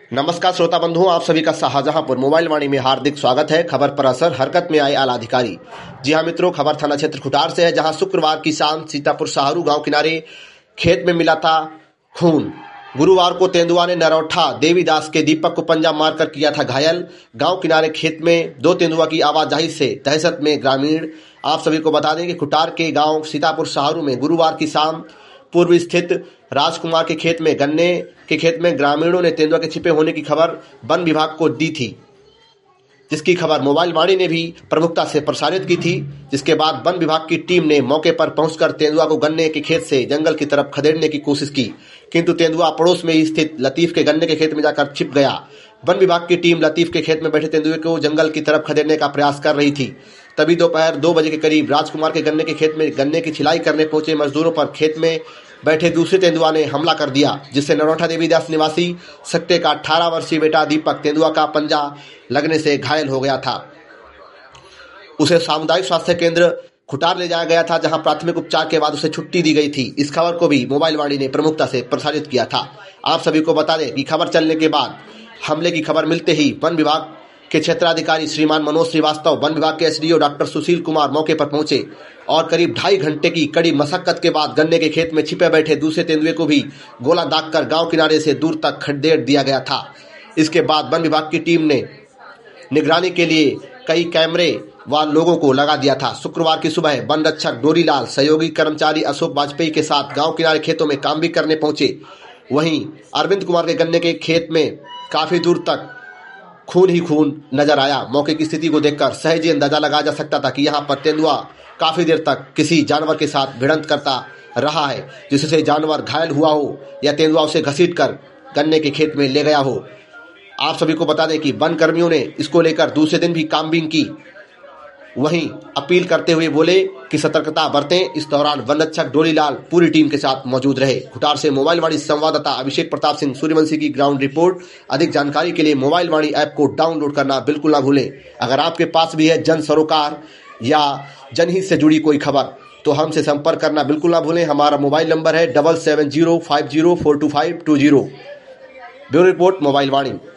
नमस्कार श्रोता बंधुओं, आप सभी का शाहजहांपुर मोबाइल वाणी में हार्दिक स्वागत है। खबर पर असर, हरकत में आए आला अधिकारी। जी हां मित्रों, खबर थाना क्षेत्र खुटार से है, जहां शुक्रवार की शाम सीतापुर शाहरू गांव किनारे खेत में मिला था खून। गुरुवार को तेंदुआ ने नरौठा देवीदास के दीपक को पंजा मारकर किया था घायल। गांव किनारे खेत में दो तेंदुआ की आवाजाही से दहशत में ग्रामीण। आप सभी को बता दें कि खुटार के गांव सीतापुर शाहरू में गुरुवार की शाम पूर्व स्थित राजकुमार के खेत में ग्रामीणों ने तेंदुआ के छिपे होने की खबर वन विभाग को दी थी, जिसकी खबर मोबाइल वाणी ने भी प्रमुखता से प्रसारित की थी। जिसके बाद वन विभाग की टीम ने मौके पर पहुंचकर तेंदुआ को गन्ने के खेत से जंगल की तरफ खदेड़ने की कोशिश की, किंतु तेंदुआ पड़ोस में ही स्थित लतीफ के गन्ने के खेत में जाकर छिप गया। वन विभाग की टीम लतीफ के खेत में बैठे तेंदुए को जंगल की तरफ खदेड़ने का प्रयास कर रही थी। तभी दोपहर 2 बजे के करीब राजकुमार के गन्ने के खेत में गन्ने की छिलाई करने पहुंचे मजदूरों पर खेत में बैठे दूसरे तेंदुआ ने हमला कर दिया, जिससे नरौठा देवीदास निवासी सट्टे का 18 वर्षीय बेटा दीपक तेंदुआ का पंजा लगने से घायल हो गया था। उसे सामुदायिक स्वास्थ्य केंद्र खुटार ले जाया गया था, जहां प्राथमिक उपचार के बाद उसे छुट्टी दी गई थी। इस खबर को भी मोबाइल वाणी ने प्रमुखता से प्रसारित किया था। आप सभी को बता दें कि खबर चलने के बाद हमले की खबर मिलते ही वन विभाग के क्षेत्राधिकारी श्रीमान मनोज श्रीवास्तव, वन विभाग के एसडीओ डॉक्टर सुशील कुमार मौके पर पहुंचे और करीब 2.5 घंटे की कड़ी मशक्कत के बाद गन्ने के खेत में छिपे बैठे दूसरे तेंदुए को भी गोला दागकर गांव किनारे से दूर तक खदेड़ दिया गया था। इसके बाद वन विभाग की टीम ने निगरानी के लिए कई कैमरे व लोगों को लगा दिया था। शुक्रवार की सुबह वन रक्षक डोरीलाल सहयोगी कर्मचारी अशोक वाजपेयी के साथ गांव किनारे खेतों में काम भी करने पहुंचे। वहीं अरविंद कुमार के गन्ने के खेत में काफी दूर तक खून ही खून नजर आया। मौके की स्थिति को देखकर सहज ही अंदाजा लगाया जा सकता था कि यहाँ पर तेंदुआ काफी देर तक किसी जानवर के साथ भिड़ंत करता रहा है, जिससे जानवर घायल हुआ हो या तेंदुआ उसे घसीटकर गन्ने के खेत में ले गया हो। आप सभी को बता दें कि वन कर्मियों ने इसको लेकर दूसरे दिन भी कामबिंग की। वहीं अपील करते हुए बोले कि सतर्कता बरतें। इस दौरान वन रक्षक डोरीलाल पूरी टीम के साथ मौजूद रहे। खुटार से मोबाइल वाणी संवाददाता अभिषेक प्रताप सिंह सूर्यवंशी की ग्राउंड रिपोर्ट। अधिक जानकारी के लिए मोबाइल वाणी ऐप को डाउनलोड करना बिल्कुल ना भूलें। अगर आपके पास भी है जन सरोकार या जनहित से जुड़ी कोई खबर तो हमसे संपर्क करना बिल्कुल ना भूलें। हमारा मोबाइल नंबर है 7705042520। ब्यूरो रिपोर्ट मोबाइल वाणी।